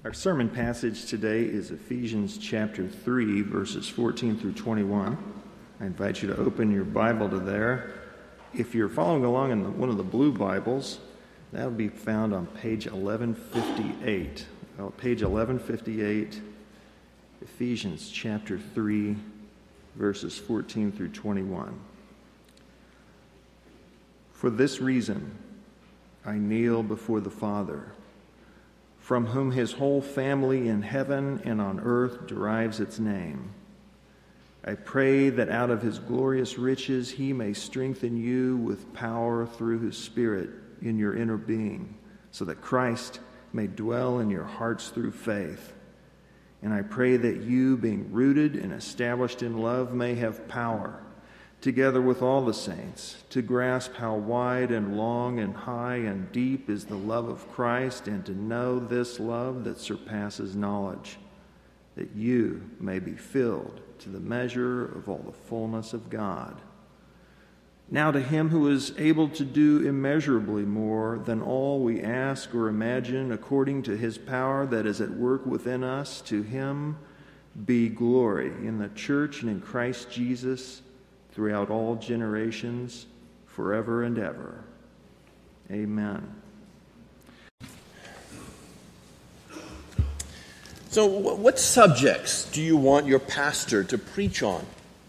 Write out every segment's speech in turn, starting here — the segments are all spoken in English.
Our sermon passage today is Ephesians chapter 3, verses 14 through 21. I invite you to open your Bible to there. If you're following along in one of the blue Bibles, that will be found on page 1158. Page 1158, Ephesians chapter 3, verses 14 through 21. For this reason, I kneel before the Father, from whom his whole family in heaven and on earth derives its name. I pray that out of his glorious riches he may strengthen you with power through his Spirit in your inner being, so that Christ may dwell in your hearts through faith. And I pray that you, being rooted and established in love, may have power, together with all the saints, to grasp how wide and long and high and deep is the love of Christ, and to know this love that surpasses knowledge, that you may be filled to the measure of all the fullness of God. Now to him who is able to do immeasurably more than all we ask or imagine, according to his power that is at work within us, to him be glory in the church and in Christ Jesus, throughout all generations, forever and ever. Amen. So what subjects do you want your pastor to preach on?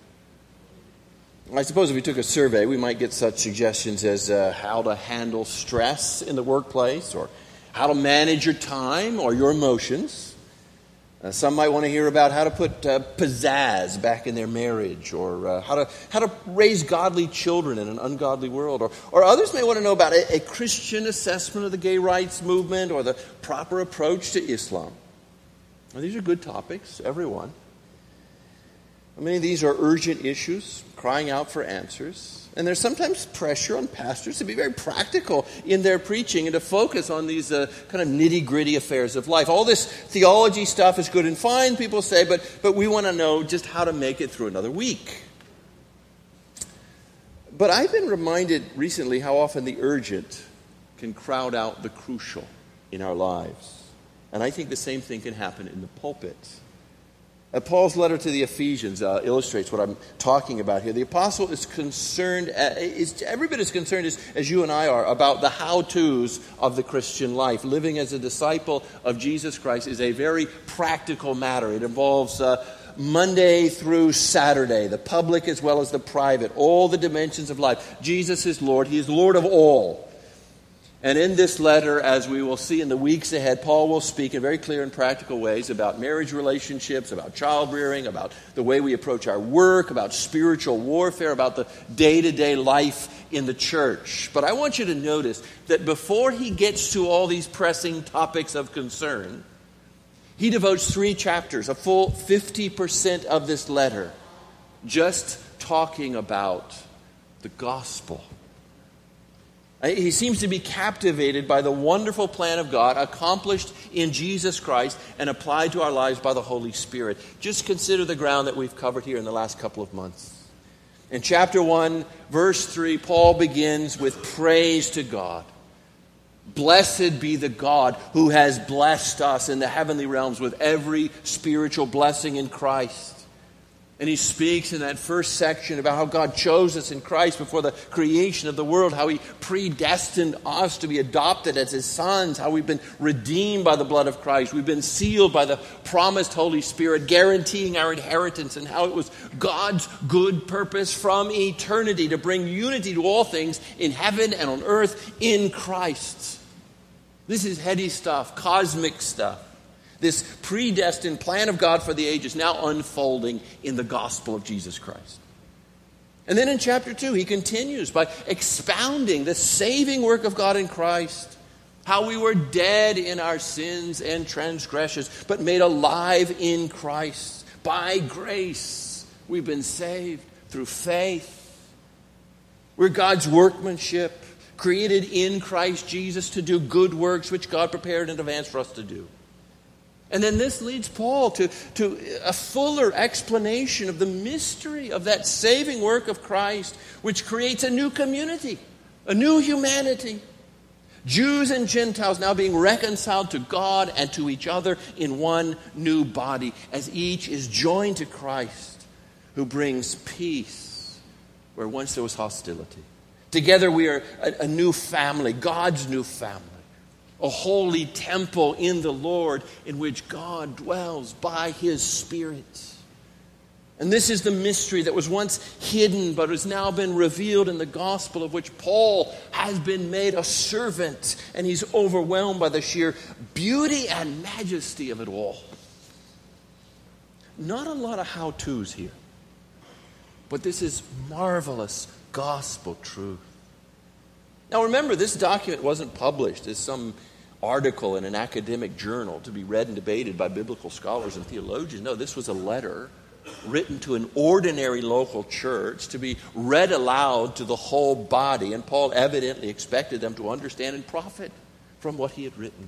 I suppose if we took a survey, we might get such suggestions as how to handle stress in the workplace, or how to manage your time or your emotions. Some might want to hear about how to put pizzazz back in their marriage, or how to raise godly children in an ungodly world. Or others may want to know about a Christian assessment of the gay rights movement, or the proper approach to Islam. Now, these are good topics, everyone. Many of these are urgent issues, crying out for answers. And there's sometimes pressure on pastors to be very practical in their preaching and to focus on these kind of nitty-gritty affairs of life. All this theology stuff is good and fine, people say, but we want to know just how to make it through another week. But I've been reminded recently how often the urgent can crowd out the crucial in our lives. And I think the same thing can happen in the pulpit. Paul's letter to the Ephesians illustrates what I'm talking about here. The apostle is concerned, is every bit as concerned as you and I are about the how-tos of the Christian life. Living as a disciple of Jesus Christ is a very practical matter. It involves Monday through Saturday, the public as well as the private, all the dimensions of life. Jesus is Lord. He is Lord of all. And in this letter, as we will see in the weeks ahead, Paul will speak in very clear and practical ways about marriage relationships, about child rearing, about the way we approach our work, about spiritual warfare, about the day-to-day life in the church. But I want you to notice that before he gets to all these pressing topics of concern, he devotes 3 chapters, a full 50% of this letter, just talking about the gospel. He seems to be captivated by the wonderful plan of God accomplished in Jesus Christ and applied to our lives by the Holy Spirit. Just consider the ground that we've covered here in the last couple of months. In chapter 1, verse 3, Paul begins with praise to God. Blessed be the God who has blessed us in the heavenly realms with every spiritual blessing in Christ. And he speaks in that first section about how God chose us in Christ before the creation of the world, how he predestined us to be adopted as his sons, how we've been redeemed by the blood of Christ. We've been sealed by the promised Holy Spirit, guaranteeing our inheritance, and how it was God's good purpose from eternity to bring unity to all things in heaven and on earth in Christ. This is heady stuff, cosmic stuff. This predestined plan of God for the ages now unfolding in the gospel of Jesus Christ. And then in chapter 2, he continues by expounding the saving work of God in Christ. How we were dead in our sins and transgressions, but made alive in Christ. By grace, we've been saved through faith. We're God's workmanship, created in Christ Jesus to do good works which God prepared in advance for us to do. And then this leads Paul to a fuller explanation of the mystery of that saving work of Christ, which creates a new community, a new humanity. Jews and Gentiles now being reconciled to God and to each other in one new body, as each is joined to Christ, who brings peace where once there was hostility. Together we are a new family, God's new family, a holy temple in the Lord in which God dwells by His Spirit. And this is the mystery that was once hidden but has now been revealed in the gospel, of which Paul has been made a servant, and he's overwhelmed by the sheer beauty and majesty of it all. Not a lot of how-tos here, but this is marvelous gospel truth. Now remember, this document wasn't published as some article in an academic journal to be read and debated by biblical scholars and theologians. No, this was a letter written to an ordinary local church to be read aloud to the whole body, and Paul evidently expected them to understand and profit from what he had written.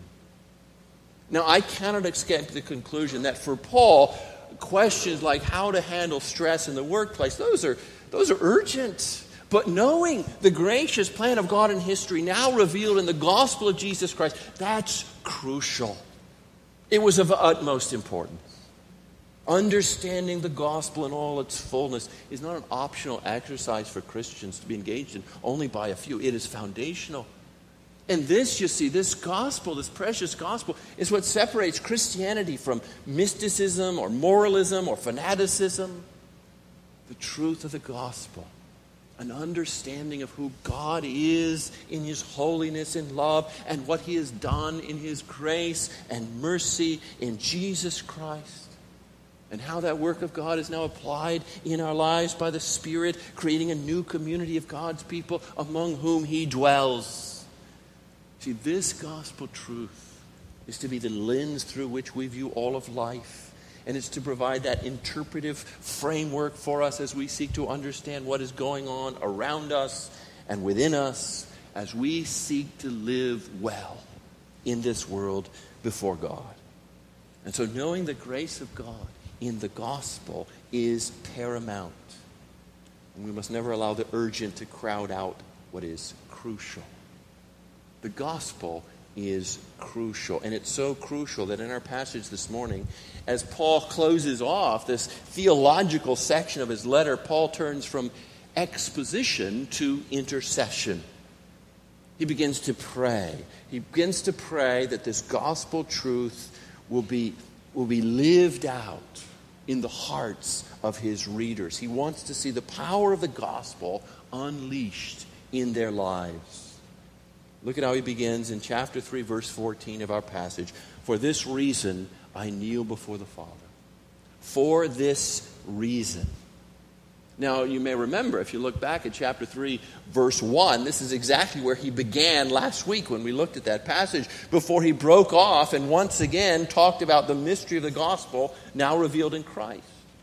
Now, I cannot escape the conclusion that for Paul, questions like how to handle stress in the workplace, those are urgent. But knowing the gracious plan of God in history now revealed in the gospel of Jesus Christ, that's crucial. It was of utmost importance. Understanding the gospel in all its fullness is not an optional exercise for Christians to be engaged in only by a few. It is foundational. And this, you see, this gospel, this precious gospel, is what separates Christianity from mysticism or moralism or fanaticism. The truth of the gospel, an understanding of who God is in His holiness and love, and what He has done in His grace and mercy in Jesus Christ. And how that work of God is now applied in our lives by the Spirit, creating a new community of God's people among whom He dwells. See, this gospel truth is to be the lens through which we view all of life. And it's to provide that interpretive framework for us as we seek to understand what is going on around us and within us as we seek to live well in this world before God. And so knowing the grace of God in the gospel is paramount. And we must never allow the urgent to crowd out what is crucial. The gospel is crucial. And it's so crucial that in our passage this morning, as Paul closes off this theological section of his letter, Paul turns from exposition to intercession. He begins to pray. He begins to pray that this gospel truth will be lived out in the hearts of his readers. He wants to see the power of the gospel unleashed in their lives. Look at how he begins in chapter 3, verse 14 of our passage. For this reason I kneel before the Father. For this reason. Now, you may remember, if you look back at chapter 3, verse 1, this is exactly where he began last week when we looked at that passage, before he broke off and once again talked about the mystery of the gospel now revealed in Christ.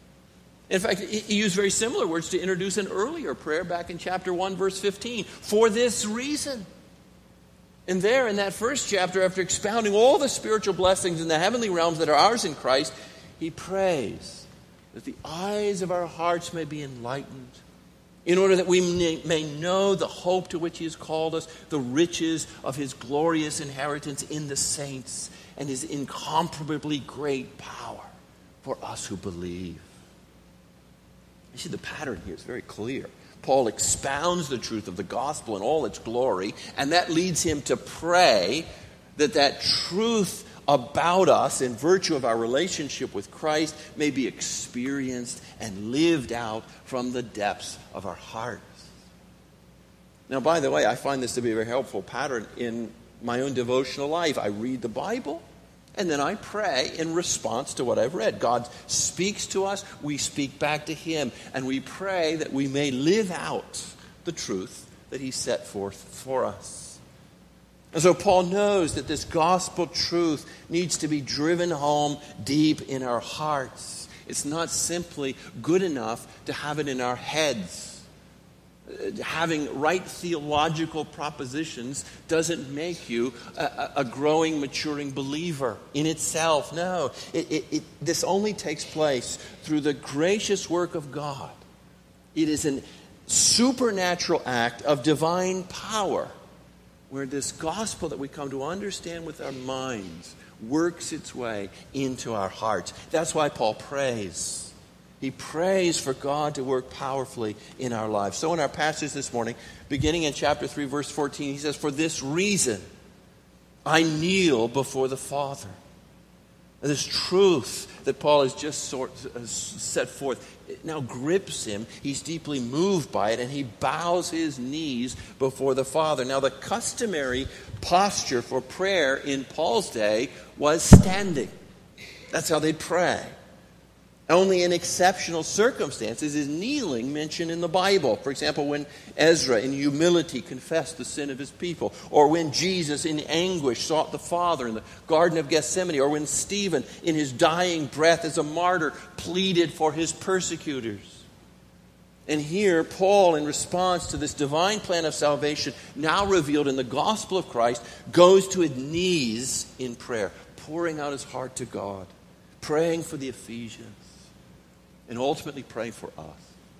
In fact, he used very similar words to introduce an earlier prayer back in chapter 1, verse 15. For this reason. And there in that first chapter, after expounding all the spiritual blessings in the heavenly realms that are ours in Christ, he prays that the eyes of our hearts may be enlightened, in order that we may know the hope to which he has called us, the riches of his glorious inheritance in the saints, and his incomparably great power for us who believe. You see, the pattern here is very clear. Paul expounds the truth of the gospel in all its glory, and that leads him to pray that truth about us in virtue of our relationship with Christ may be experienced and lived out from the depths of our hearts. Now, by the way, I find this to be a very helpful pattern in my own devotional life. I read the Bible, and then I pray in response to what I've read. God speaks to us, we speak back to him, and we pray that we may live out the truth that he set forth for us. And so Paul knows that this gospel truth needs to be driven home deep in our hearts. It's not simply good enough to have it in our heads. Having right theological propositions doesn't make you a growing, maturing believer in itself. No, this only takes place through the gracious work of God. It is a supernatural act of divine power where this gospel that we come to understand with our minds works its way into our hearts. That's why Paul prays. He prays for God to work powerfully in our lives. So in our passage this morning, beginning in chapter 3, verse 14, he says, "For this reason I kneel before the Father." And this truth that Paul has just set forth, it now grips him. He's deeply moved by it, and he bows his knees before the Father. Now, the customary posture for prayer in Paul's day was standing. That's how they'd pray. Only in exceptional circumstances is kneeling mentioned in the Bible. For example, when Ezra in humility confessed the sin of his people, or when Jesus in anguish sought the Father in the Garden of Gethsemane, or when Stephen in his dying breath as a martyr pleaded for his persecutors. And here, Paul, in response to this divine plan of salvation, now revealed in the gospel of Christ, goes to his knees in prayer, pouring out his heart to God, praying for the Ephesians, and ultimately praying for us.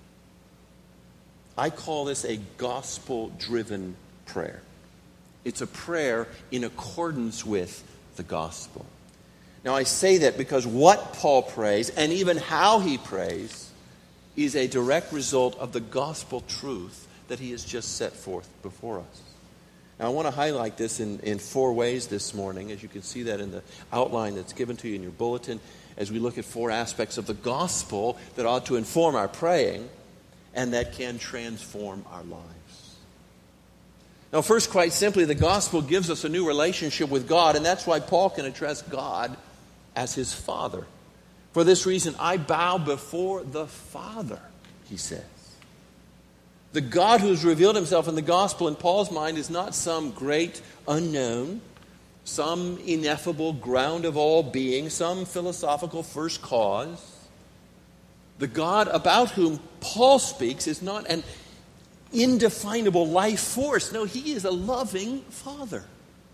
I call this a gospel-driven prayer. It's a prayer in accordance with the gospel. Now, I say that because what Paul prays, and even how he prays, is a direct result of the gospel truth that he has just set forth before us. Now, I want to highlight this in 4 ways this morning, as you can see that in the outline that's given to you in your bulletin, as we look at 4 aspects of the gospel that ought to inform our praying and that can transform our lives. Now, first, quite simply, the gospel gives us a new relationship with God, and that's why Paul can address God as his Father. For this reason, I bow before the Father, he says. The God who has revealed himself in the gospel in Paul's mind is not some great unknown, some ineffable ground of all being, some philosophical first cause. The God about whom Paul speaks is not an indefinable life force. No, he is a loving Father.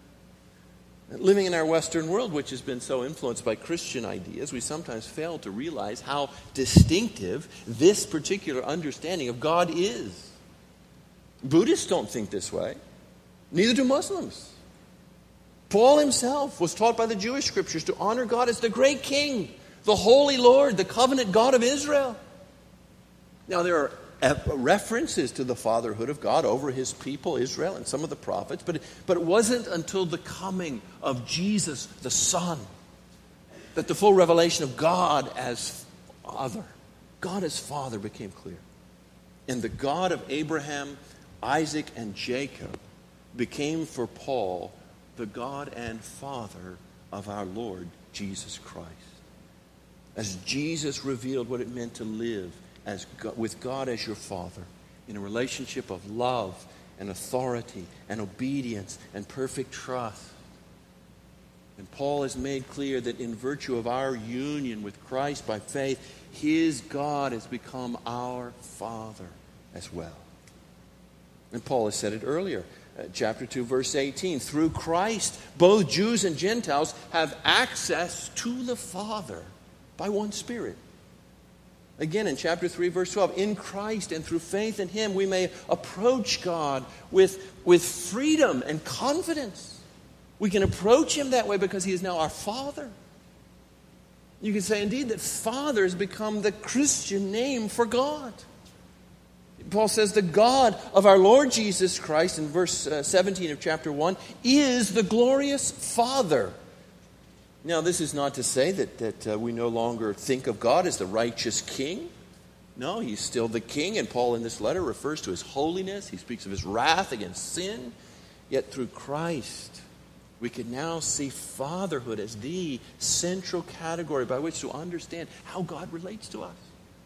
Living in our Western world, which has been so influenced by Christian ideas, we sometimes fail to realize how distinctive this particular understanding of God is. Buddhists don't think this way. Neither do Muslims. Paul himself was taught by the Jewish scriptures to honor God as the great King, the Holy Lord, the covenant God of Israel. Now, there are references to the fatherhood of God over his people, Israel, and some of the prophets, but it wasn't until the coming of Jesus, the Son, that the full revelation of God as Father became clear. And the God of Abraham, Isaac, and Jacob became for Paul the God and Father of our Lord Jesus Christ. As Jesus revealed what it meant to live with God as your Father, in a relationship of love and authority and obedience and perfect trust. And Paul has made clear that in virtue of our union with Christ by faith, his God has become our Father as well. And Paul has said it earlier, chapter 2, verse 18. Through Christ, both Jews and Gentiles have access to the Father by one Spirit. Again, in chapter 3, verse 12, in Christ and through faith in him, we may approach God with freedom and confidence. We can approach him that way because he is now our Father. You can say, indeed, that Father has become the Christian name for God. Paul says the God of our Lord Jesus Christ, in verse 17 of chapter 1, is the glorious Father. Now, this is not to say that we no longer think of God as the righteous King. No, he's still the King, and Paul in this letter refers to his holiness. He speaks of his wrath against sin. Yet through Christ, we can now see fatherhood as the central category by which to understand how God relates to us.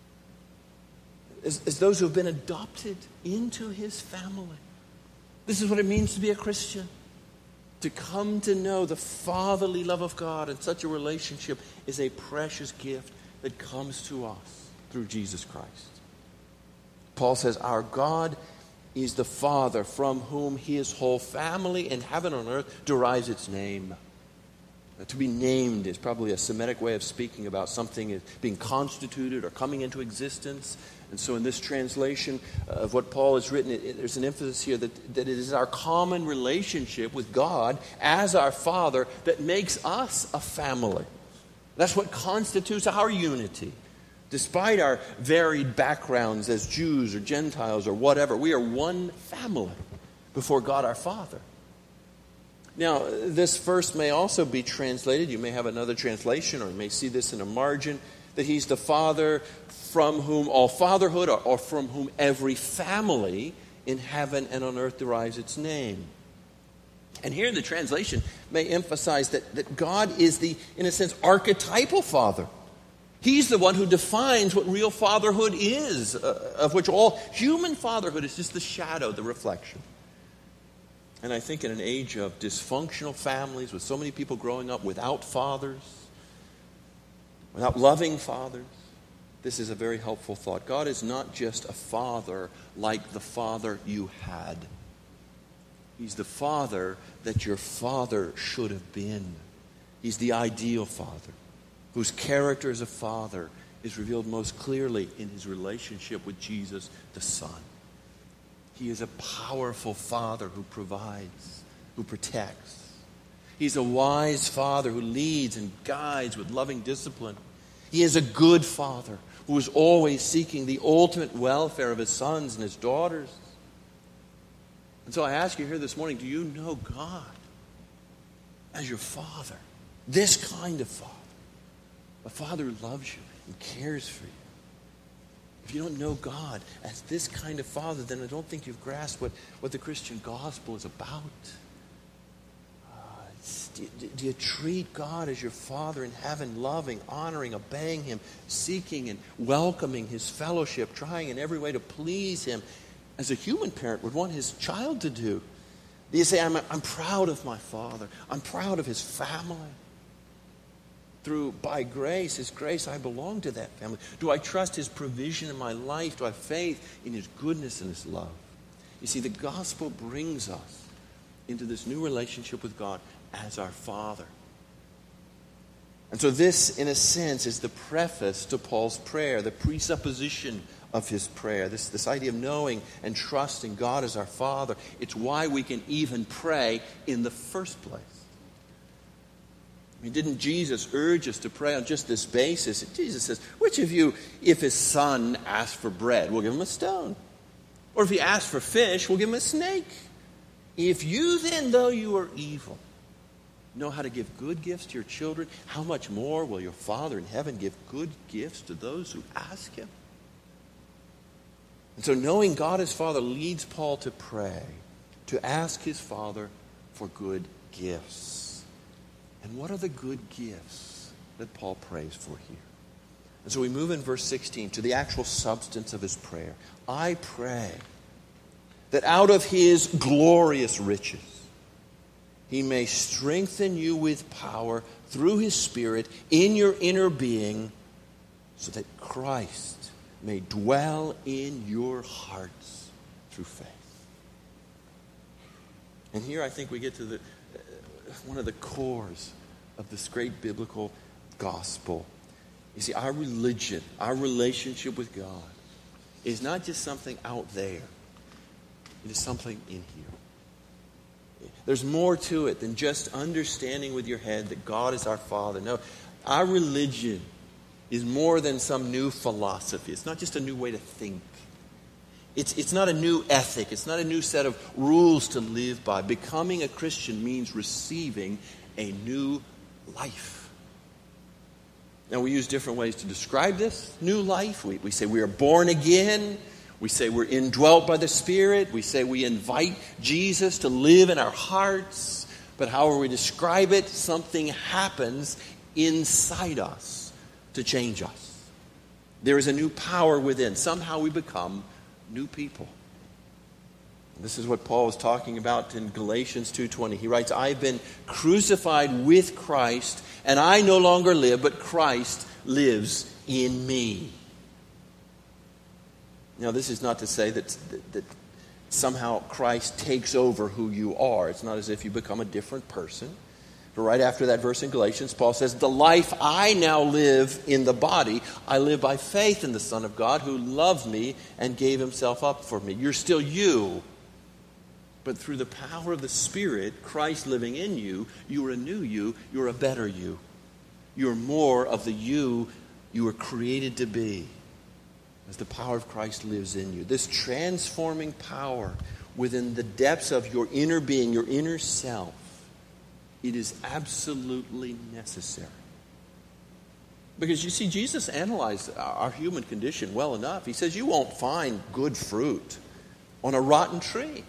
As those who have been adopted into his family. This is what it means to be a Christian. To come to know the fatherly love of God in such a relationship is a precious gift that comes to us through Jesus Christ. Paul says, our God is the Father from whom his whole family in heaven and earth derives its name. To be named is probably a Semitic way of speaking about something as being constituted or coming into existence. And so in this translation of what Paul has written, there's an emphasis here that it is our common relationship with God as our Father that makes us a family. That's what constitutes our unity. Despite our varied backgrounds as Jews or Gentiles or whatever, we are one family before God our Father. Now, this verse may also be translated, you may have another translation, or you may see this in a margin, that he's the Father from whom all fatherhood, or from whom every family in heaven and on earth derives its name. And here the translation may emphasize that God is the, in a sense, archetypal Father. He's the one who defines what real fatherhood is, of which all human fatherhood is just the shadow, the reflection. And I think in an age of dysfunctional families, with so many people growing up without fathers, without loving fathers, this is a very helpful thought. God is not just a father like the father you had. He's the Father that your father should have been. He's the ideal Father, whose character as a father is revealed most clearly in his relationship with Jesus the Son. He is a powerful Father who provides, who protects. He's a wise Father who leads and guides with loving discipline. He is a good Father who is always seeking the ultimate welfare of his sons and his daughters. And so I ask you here this morning, do you know God as your Father? This kind of Father. A Father who loves you and cares for you. If you don't know God as this kind of Father, then I don't think you've grasped what the Christian gospel is about. Do you treat God as your Father in heaven, loving, honoring, obeying Him, seeking and welcoming His fellowship, trying in every way to please Him, as a human parent would want his child to do? Do you say, I'm proud of my father. I'm proud of his family. By grace, his grace, I belong to that family. Do I trust his provision in my life? Do I have faith in his goodness and his love? You see, the gospel brings us into this new relationship with God as our Father. And so this, in a sense, is the preface to Paul's prayer, the presupposition of his prayer, this idea of knowing and trusting God as our Father. It's why we can even pray in the first place. I mean, didn't Jesus urge us to pray on just this basis? Jesus says, which of you, if his son asks for bread, will give him a stone? Or if he asks for fish, we'll give him a snake? If you then, though you are evil, know how to give good gifts to your children, how much more will your Father in heaven give good gifts to those who ask him? And so knowing God as Father leads Paul to pray, to ask his Father for good gifts. And what are the good gifts that Paul prays for here? And so we move in verse 16 to the actual substance of his prayer. I pray that out of his glorious riches he may strengthen you with power through his Spirit in your inner being, so that Christ may dwell in your hearts through faith. And here I think we get to one of the cores of this great biblical gospel. You see, our religion, our relationship with God is not just something out there. It is something in here. There's more to it than just understanding with your head that God is our Father. No, our religion is more than some new philosophy. It's not just a new way to think. It's not a new ethic. It's not a new set of rules to live by. Becoming a Christian means receiving a new life. Now, we use different ways to describe this new life. We say we are born again. We say we're indwelt by the Spirit. We say we invite Jesus to live in our hearts. But however we describe it, something happens inside us to change us. There is a new power within. Somehow we become new people. This is what Paul is talking about in Galatians 2:20. He writes, I've been crucified with Christ, and I no longer live, but Christ lives in me. Now, this is not to say that somehow Christ takes over who you are. It's not as if you become a different person. But right after that verse in Galatians, Paul says, the life I now live in the body, I live by faith in the Son of God who loved me and gave himself up for me. You're still you. But through the power of the Spirit, Christ living in you, you're a new you, you're a better you. You're more of the you were created to be as the power of Christ lives in you. This transforming power within the depths of your inner being, your inner self, it is absolutely necessary. Because you see, Jesus analyzed our human condition well enough. He says you won't find good fruit on a rotten tree.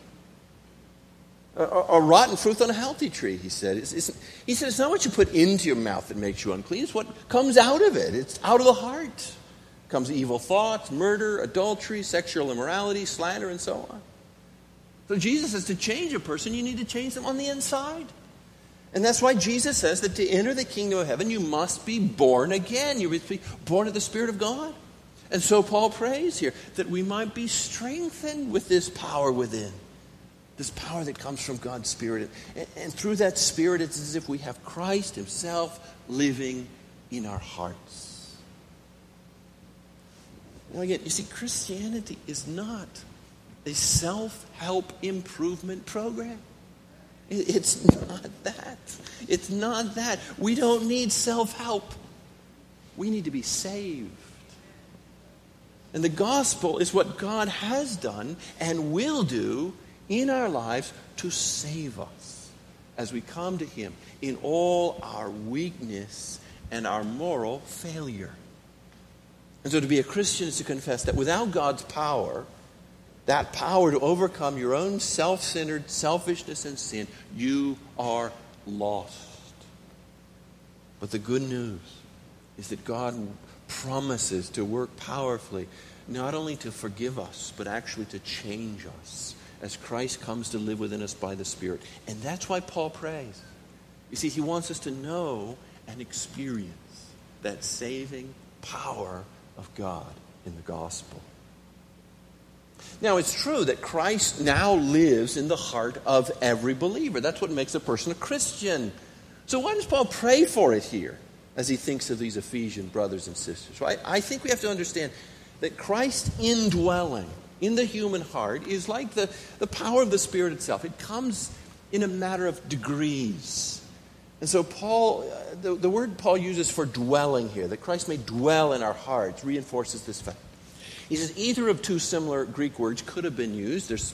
Or rotten fruit on a healthy tree, he said. He said, it's not what you put into your mouth that makes you unclean. It's what comes out of it. It's out of the heart. Comes evil thoughts, murder, adultery, sexual immorality, slander, and so on. So Jesus says to change a person, you need to change them on the inside. And that's why Jesus says that to enter the kingdom of heaven, you must be born again. You must be born of the Spirit of God. And so Paul prays here that we might be strengthened with this power within. This power that comes from God's Spirit. And through that Spirit, it's as if we have Christ himself living in our hearts. Now again, you see, Christianity is not a self-help improvement program. It's not that. It's not that. We don't need self-help. We need to be saved. And the gospel is what God has done and will do in our lives to save us as we come to him in all our weakness and our moral failure. And so to be a Christian is to confess that without God's power, that power to overcome your own self-centered selfishness and sin, you are lost. But the good news is that God promises to work powerfully, not only to forgive us, but actually to change us as Christ comes to live within us by the Spirit. And that's why Paul prays. You see, he wants us to know and experience that saving power of God in the gospel. Now, it's true that Christ now lives in the heart of every believer. That's what makes a person a Christian. So why does Paul pray for it here as he thinks of these Ephesian brothers and sisters? Right? I think we have to understand that Christ's indwelling in the human heart is like the power of the Spirit itself. It comes in a matter of degrees. And so Paul, the word Paul uses for dwelling here, that Christ may dwell in our hearts, reinforces this fact. He says either of two similar Greek words could have been used. There's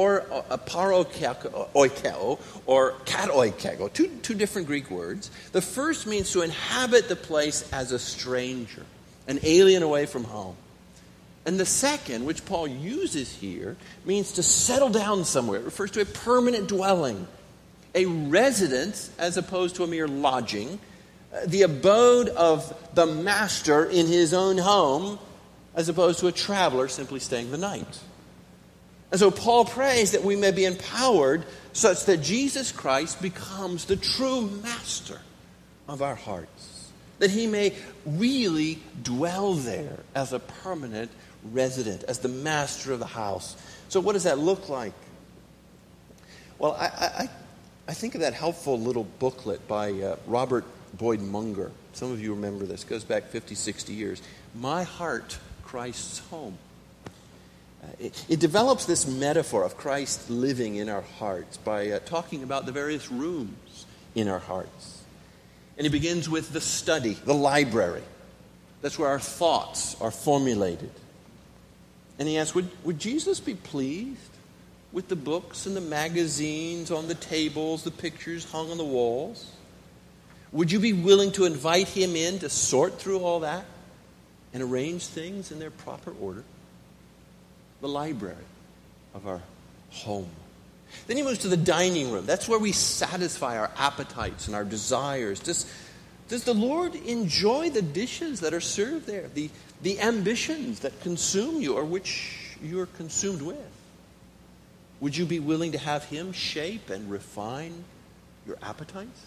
paroikeo or katoikego, two different Greek words. The first means to inhabit the place as a stranger, an alien away from home. And the second, which Paul uses here, means to settle down somewhere. It refers to a permanent dwelling, a residence as opposed to a mere lodging, the abode of the master in his own home as opposed to a traveler simply staying the night. And so Paul prays that we may be empowered such that Jesus Christ becomes the true master of our hearts, that he may really dwell there as a permanent resident, as the master of the house. So what does that look like? Well, I think of that helpful little booklet by Robert Boyd Munger. Some of you remember this. It goes back 50, 60 years. My Heart, Christ's Home. It develops this metaphor of Christ living in our hearts by talking about the various rooms in our hearts. And he begins with the study, the library. That's where our thoughts are formulated. And he asks, would Jesus be pleased with the books and the magazines on the tables, the pictures hung on the walls? Would you be willing to invite him in to sort through all that and arrange things in their proper order? The library of our home. Then he moves to the dining room. That's where we satisfy our appetites and our desires. Does the Lord enjoy the dishes that are served there? The ambitions that consume you or which you're consumed with? Would you be willing to have him shape and refine your appetites?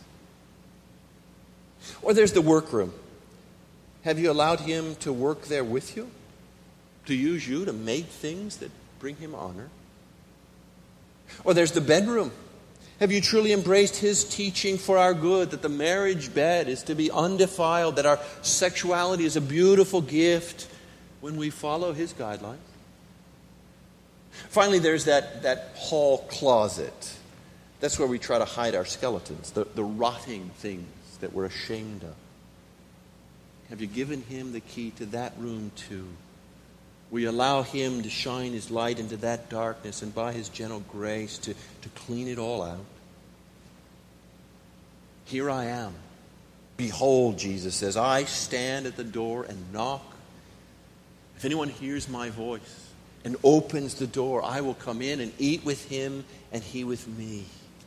Or there's the workroom. Have you allowed him to work there with you? To use you to make things that bring him honor? Or there's the bedroom. Have you truly embraced His teaching for our good, that the marriage bed is to be undefiled, that our sexuality is a beautiful gift when we follow His guidelines? Finally, there's that hall closet. That's where we try to hide our skeletons, the rotting things that we're ashamed of. Have you given Him the key to that room too? We allow Him to shine His light into that darkness and by His gentle grace to clean it all out. Here I am. Behold, Jesus says, I stand at the door and knock. If anyone hears my voice and opens the door, I will come in and eat with him and he with me.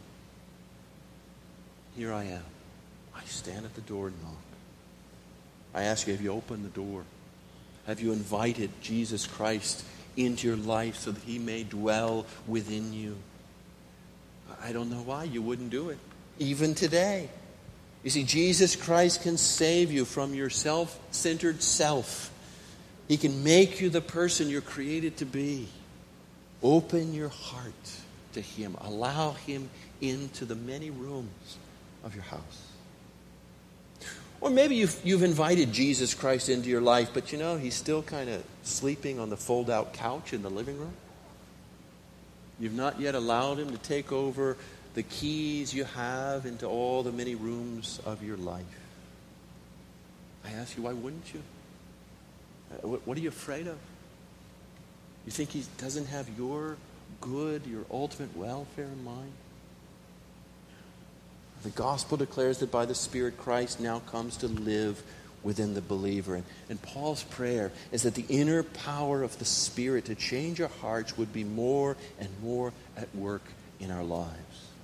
Here I am. I stand at the door and knock. I ask you, have you opened the door? Have you invited Jesus Christ into your life so that He may dwell within you? I don't know why you wouldn't do it, even today. You see, Jesus Christ can save you from your self-centered self. He can make you the person you're created to be. Open your heart to Him. Allow Him into the many rooms of your house. Or maybe you've invited Jesus Christ into your life, but He's still kind of sleeping on the fold-out couch in the living room. You've not yet allowed Him to take over the keys you have into all the many rooms of your life. I ask you, why wouldn't you? What are you afraid of? You think He doesn't have your good, your ultimate welfare in mind? The gospel declares that by the Spirit, Christ now comes to live within the believer. And Paul's prayer is that the inner power of the Spirit to change our hearts would be more and more at work in our lives.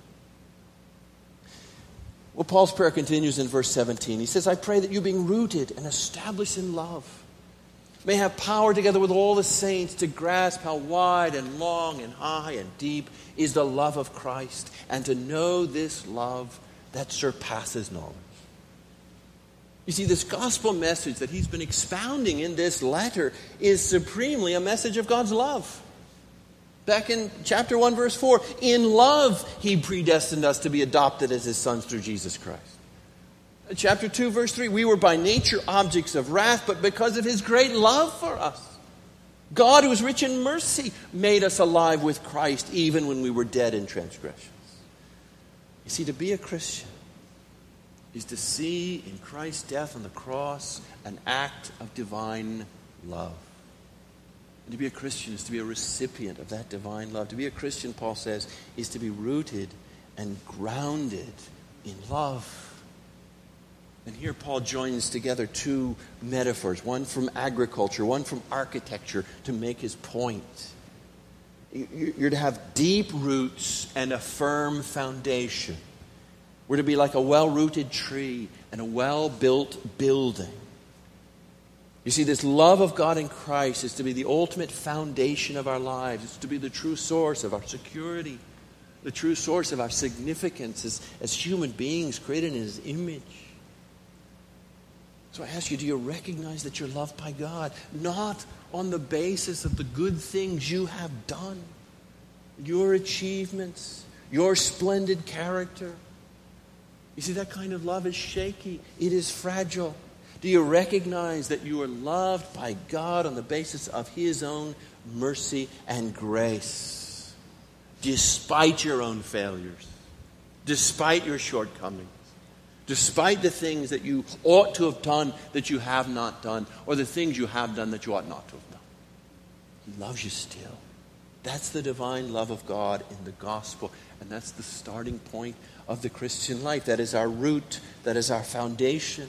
Well, Paul's prayer continues in verse 17. He says, I pray that you, being rooted and established in love, may have power together with all the saints to grasp how wide and long and high and deep is the love of Christ, and to know this love that surpasses knowledge. You see, this gospel message that he's been expounding in this letter is supremely a message of God's love. Back in chapter 1, verse 4, in love He predestined us to be adopted as His sons through Jesus Christ. Chapter 2, verse 3, we were by nature objects of wrath, but because of His great love for us, God, who is rich in mercy, made us alive with Christ even when we were dead in transgressions. You see, to be a Christian is to see in Christ's death on the cross an act of divine love. And to be a Christian is to be a recipient of that divine love. To be a Christian, Paul says, is to be rooted and grounded in love. And here Paul joins together two metaphors, one from agriculture, one from architecture, to make his point. You're to have deep roots and a firm foundation. We're to be like a well-rooted tree and a well-built building. You see, this love of God in Christ is to be the ultimate foundation of our lives. It's to be the true source of our security, the true source of our significance as human beings created in His image. So I ask you, do you recognize that you're loved by God? Not on the basis of the good things you have done, your achievements, your splendid character. You see, that kind of love is shaky. It is fragile. Do you recognize that you are loved by God on the basis of His own mercy and grace, despite your own failures, despite your shortcomings, despite the things that you ought to have done that you have not done, or the things you have done that you ought not to have done? He loves you still. That's the divine love of God in the gospel, and that's the starting point of the Christian life. That is our root. That is our foundation.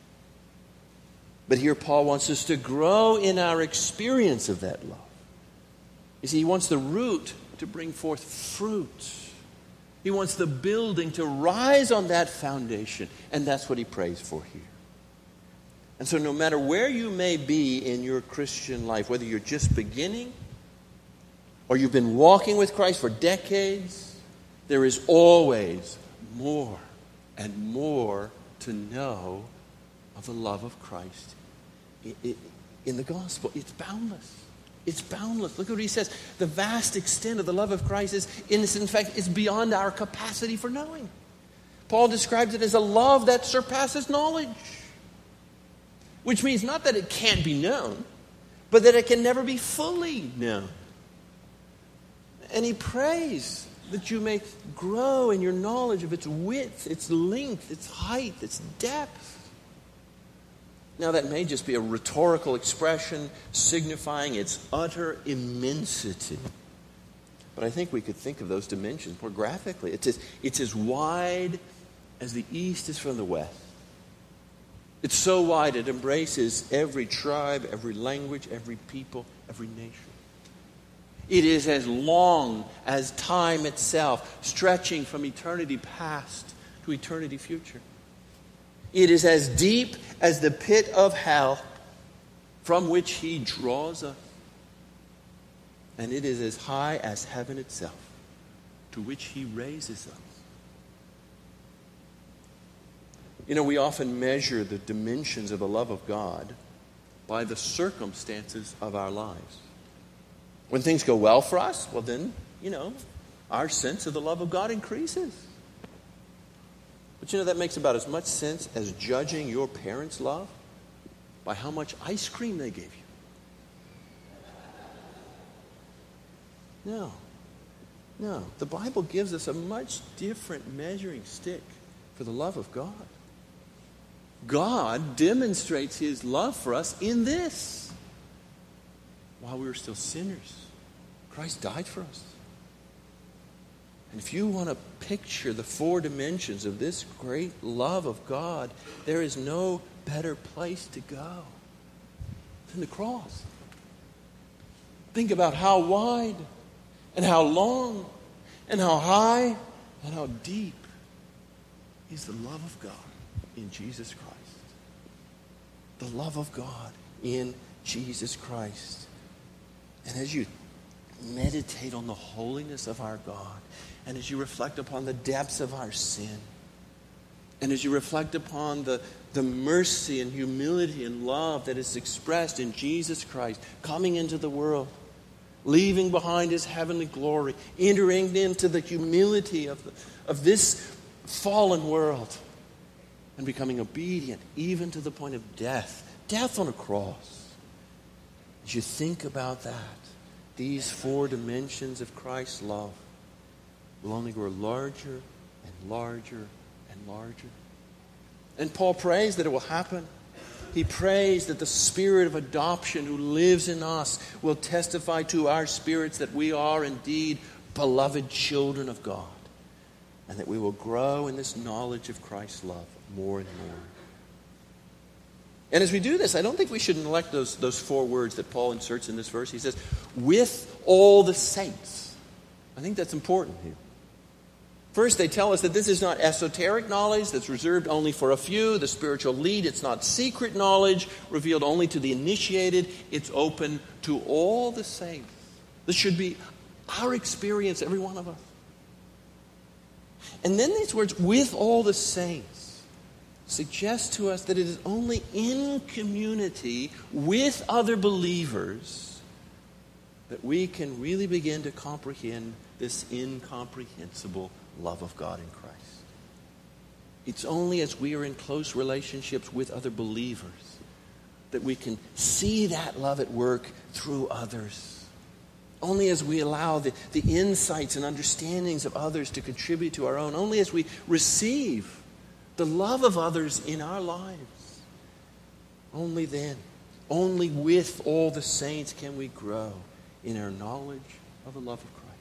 But here Paul wants us to grow in our experience of that love. You see, he wants the root to bring forth fruit. He wants the building to rise on that foundation, and that's what he prays for here. And so no matter where you may be in your Christian life, whether you're just beginning or you've been walking with Christ for decades, there is always more and more to know of the love of Christ in the gospel. It's boundless. It's boundless. Look at what he says. The vast extent of the love of Christ is, in fact, it's beyond our capacity for knowing. Paul describes it as a love that surpasses knowledge. Which means not that it can't be known, but that it can never be fully known. And he prays that you may grow in your knowledge of its width, its length, its height, its depth. Now that may just be a rhetorical expression signifying its utter immensity. But I think we could think of those dimensions more graphically. It's as wide as the east is from the west. It's so wide it embraces every tribe, every language, every people, every nation. It is as long as time itself, stretching from eternity past to eternity future. It is as deep as the pit of hell from which he draws us. And it is as high as heaven itself, to which he raises us. You know, we often measure the dimensions of the love of God by the circumstances of our lives. When things go well for us, well then, our sense of the love of God increases. But that makes about as much sense as judging your parents' love by how much ice cream they gave you. No. The Bible gives us a much different measuring stick for the love of God. God demonstrates his love for us in this. While we were still sinners, Christ died for us. And if you want to picture the four dimensions of this great love of God, there is no better place to go than the cross. Think about how wide and how long and how high and how deep is the love of God in Jesus Christ. The love of God in Jesus Christ. And as you meditate on the holiness of our God, and as you reflect upon the depths of our sin, and as you reflect upon the mercy and humility and love that is expressed in Jesus Christ, coming into the world, leaving behind his heavenly glory, entering into the humility of this fallen world, and becoming obedient even to the point of death on a cross. As you think about that, these four dimensions of Christ's love will only grow larger and larger and larger. And Paul prays that it will happen. He prays that the spirit of adoption who lives in us will testify to our spirits that we are indeed beloved children of God, and that we will grow in this knowledge of Christ's love more and more. And as we do this, I don't think we should neglect those four words that Paul inserts in this verse. He says, with all the saints. I think that's important here. First, they tell us that this is not esoteric knowledge that's reserved only for a few, the spiritual elite. It's not secret knowledge revealed only to the initiated. It's open to all the saints. This should be our experience, every one of us. And then these words, with all the saints, suggest to us that it is only in community with other believers that we can really begin to comprehend this incomprehensible love of God in Christ. It's only as we are in close relationships with other believers that we can see that love at work through others. Only as we allow the insights and understandings of others to contribute to our own. Only as we receive the love of others in our lives. Only then, only with all the saints can we grow in our knowledge of the love of Christ.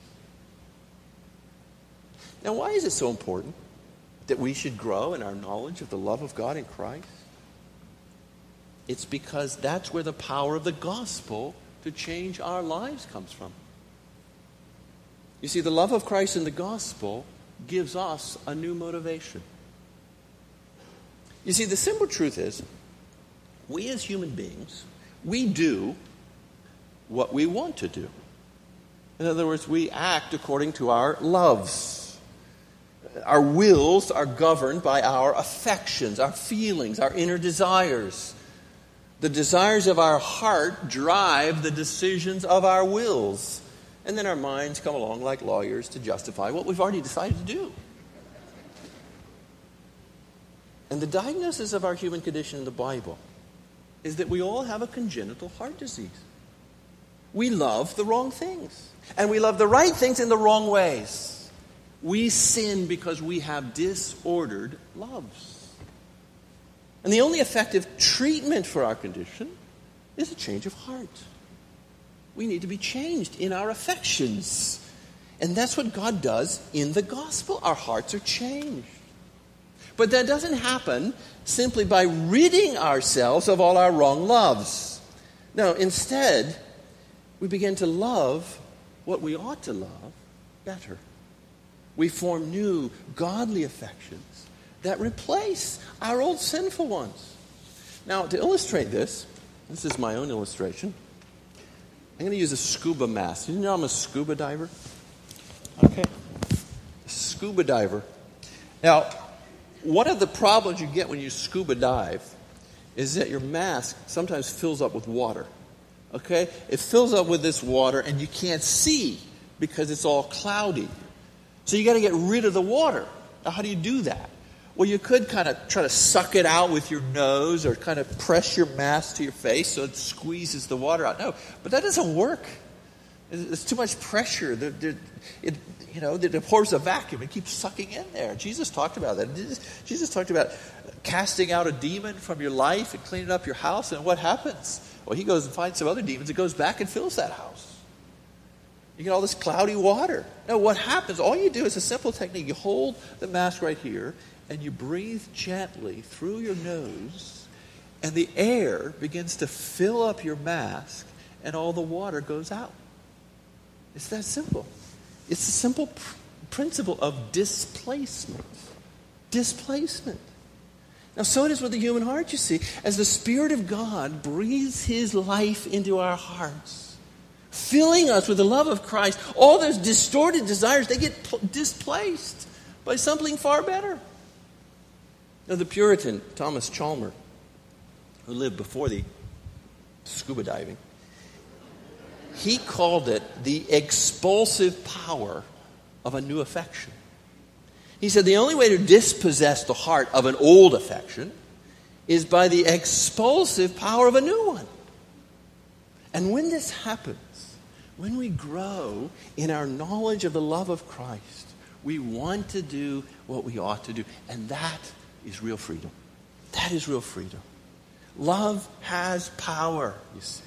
Now, why is it so important that we should grow in our knowledge of the love of God in Christ? It's because that's where the power of the gospel to change our lives comes from. You see, the love of Christ in the gospel gives us a new motivation. You see, the simple truth is, we as human beings, we do what we want to do. In other words, we act according to our loves. Our wills are governed by our affections, our feelings, our inner desires. The desires of our heart drive the decisions of our wills. And then our minds come along like lawyers to justify what we've already decided to do. And the diagnosis of our human condition in the Bible is that we all have a congenital heart disease. We love the wrong things. And we love the right things in the wrong ways. We sin because we have disordered loves. And the only effective treatment for our condition is a change of heart. We need to be changed in our affections. And that's what God does in the gospel. Our hearts are changed. But that doesn't happen simply by ridding ourselves of all our wrong loves. No, instead, we begin to love what we ought to love better. We form new, godly affections that replace our old sinful ones. Now, to illustrate this is my own illustration. I'm going to use a scuba mask. Did you know I'm a scuba diver? Okay. Scuba diver. Now, one of the problems you get when you scuba dive is that your mask sometimes fills up with water. Okay? It fills up with this water and you can't see because it's all cloudy. So you got to get rid of the water. Now, how do you do that? Well, you could kind of try to suck it out with your nose or kind of press your mask to your face so it squeezes the water out. No, but that doesn't work. It's too much pressure. It absorbs a vacuum. It keeps sucking in there. Jesus talked about that. Jesus talked about casting out a demon from your life and cleaning up your house. And what happens? Well, he goes and finds some other demons. It goes back and fills that house. You get all this cloudy water. No, what happens? All you do is a simple technique. You hold the mask right here, and you breathe gently through your nose, and the air begins to fill up your mask, and all the water goes out. It's that simple. It's a simple principle of displacement. Displacement. Now, so it is with the human heart, you see. As the Spirit of God breathes His life into our hearts, filling us with the love of Christ, all those distorted desires, they get displaced by something far better. Now, the Puritan Thomas Chalmers, who lived before the scuba diving, he called it the expulsive power of a new affection. He said the only way to dispossess the heart of an old affection is by the expulsive power of a new one. And when this happens, when we grow in our knowledge of the love of Christ, we want to do what we ought to do. And that is real freedom. That is real freedom. Love has power, you see.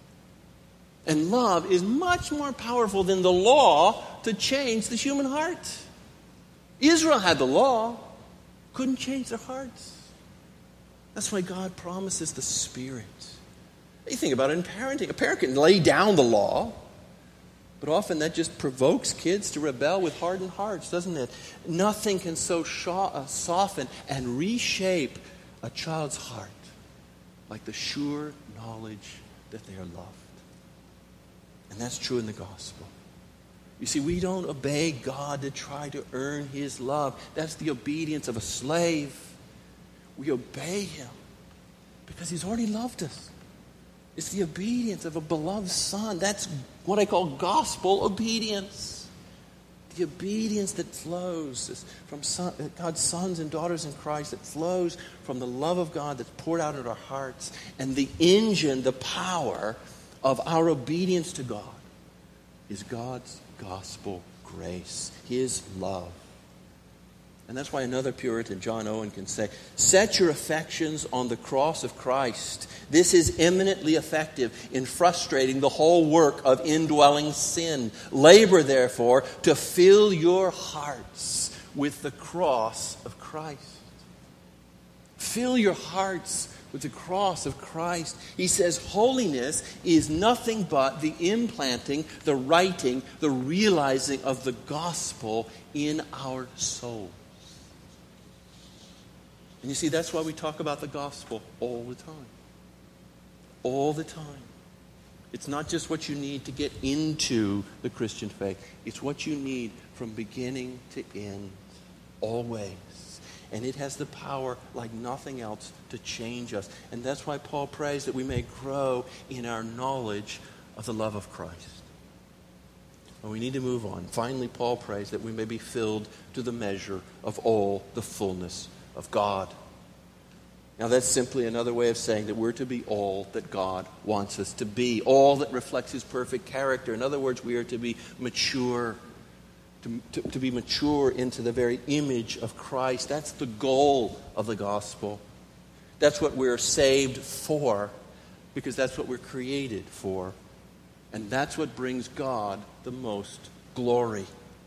And love is much more powerful than the law to change the human heart. Israel had the law, couldn't change their hearts. That's why God promises the Spirit. You think about it in parenting. A parent can lay down the law, but often that just provokes kids to rebel with hardened hearts, doesn't it? Nothing can so soften and reshape a child's heart like the sure knowledge that they are loved. And that's true in the gospel. You see, we don't obey God to try to earn His love. That's the obedience of a slave. We obey Him because He's already loved us. It's the obedience of a beloved Son. That's what I call gospel obedience. The obedience that flows from God's sons and daughters in Christ, that flows from the love of God that's poured out into our hearts. And the engine, the power of our obedience to God is God's gospel grace, His love. And that's why another Puritan, John Owen, can say, set your affections on the cross of Christ. This is eminently effective in frustrating the whole work of indwelling sin. Labor, therefore, to fill your hearts with the cross of Christ. Fill your hearts with the cross of Christ. He says holiness is nothing but the implanting, the writing, the realizing of the gospel in our souls. And you see, that's why we talk about the gospel all the time. All the time. It's not just what you need to get into the Christian faith. It's what you need from beginning to end, always. And it has the power, like nothing else, to change us. And that's why Paul prays that we may grow in our knowledge of the love of Christ. And we need to move on. Finally, Paul prays that we may be filled to the measure of all the fullness of God. Now, that's simply another way of saying that we're to be all that God wants us to be, all that reflects His perfect character. In other words, we are to be mature, to be mature into the very image of Christ. That's the goal of the gospel. That's what we're saved for, because that's what we're created for. And that's what brings God the most glory.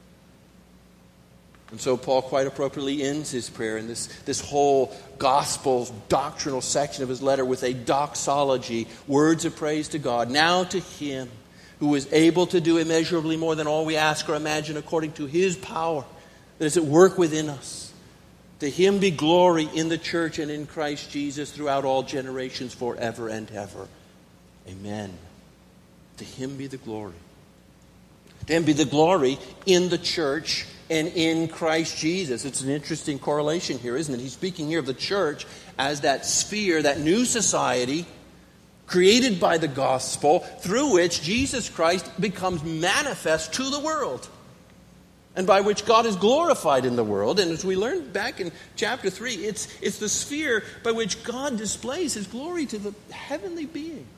And so Paul quite appropriately ends his prayer in this whole gospel doctrinal section of his letter with a doxology, words of praise to God. Now to Him who is able to do immeasurably more than all we ask or imagine according to His power that is at work within us. To Him be glory in the church and in Christ Jesus throughout all generations forever and ever. Amen. To Him be the glory. To Him be the glory in the church and in Christ Jesus. It's an interesting correlation here, isn't it? He's speaking here of the church as that sphere, that new society created by the gospel through which Jesus Christ becomes manifest to the world and by which God is glorified in the world. And as we learned back in chapter 3, it's the sphere by which God displays His glory to the heavenly beings.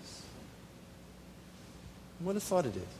What a thought it is.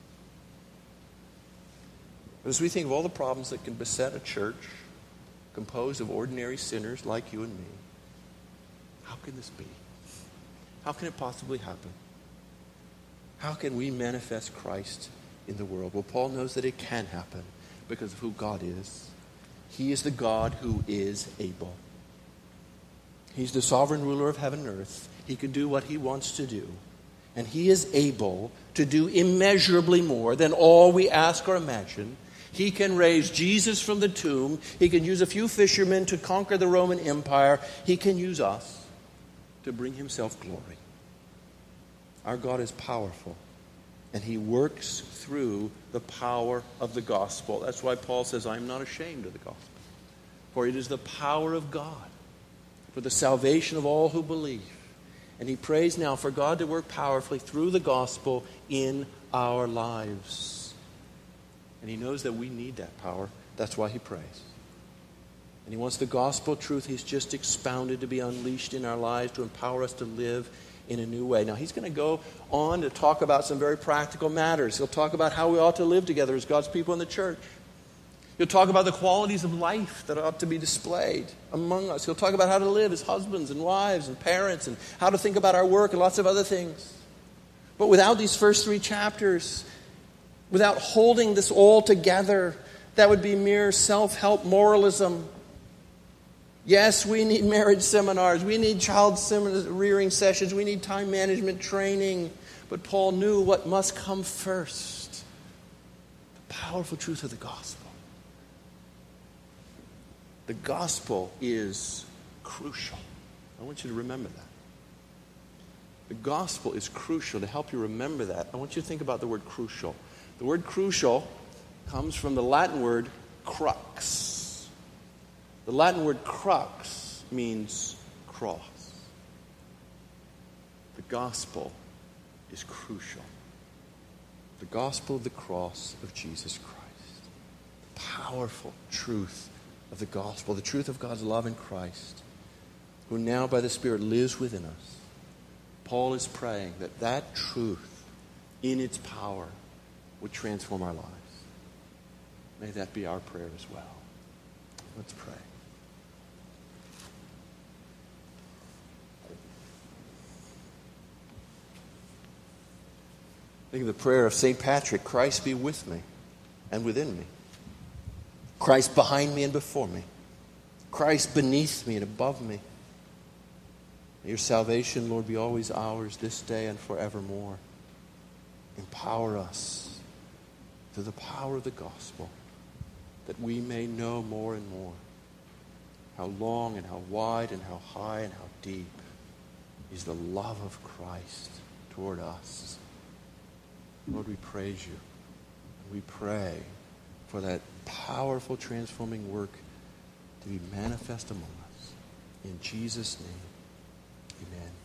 But as we think of all the problems that can beset a church composed of ordinary sinners like you and me, how can this be? How can it possibly happen? How can we manifest Christ in the world? Well, Paul knows that it can happen because of who God is. He is the God who is able. He's the sovereign ruler of heaven and earth. He can do what He wants to do. And He is able to do immeasurably more than all we ask or imagine. He can raise Jesus from the tomb. He can use a few fishermen to conquer the Roman Empire. He can use us to bring Himself glory. Our God is powerful, and He works through the power of the gospel. That's why Paul says, I am not ashamed of the gospel, for it is the power of God for the salvation of all who believe. And he prays now for God to work powerfully through the gospel in our lives. And he knows that we need that power. That's why he prays. And he wants the gospel truth He's just expounded to be unleashed in our lives to empower us to live in a new way. Now, he's going to go on to talk about some very practical matters. He'll talk about how we ought to live together as God's people in the church. He'll talk about the qualities of life that ought to be displayed among us. He'll talk about how to live as husbands and wives and parents and how to think about our work and lots of other things. But without these first 3 chapters, without holding this all together, that would be mere self-help moralism. Yes, we need marriage seminars. We need child rearing sessions. We need time management training. But Paul knew what must come first. The powerful truth of the gospel. The gospel is crucial. I want you to remember that. The gospel is crucial. To help you remember that, I want you to think about the word crucial. The word crucial comes from the Latin word crux. The Latin word crux means cross. The gospel is crucial. The gospel of the cross of Jesus Christ. The powerful truth of the gospel, the truth of God's love in Christ, who now by the Spirit lives within us. Paul is praying that that truth in its power would transform our lives. May that be our prayer as well. Let's pray. Think of the prayer of St. Patrick, Christ be with me and within me. Christ behind me and before me. Christ beneath me and above me. May your salvation, Lord, be always ours this day and forevermore. Empower us through the power of the gospel that we may know more and more how long and how wide and how high and how deep is the love of Christ toward us. Lord, we praise you. We pray for that powerful transforming work to be manifest among us. In Jesus' name, amen.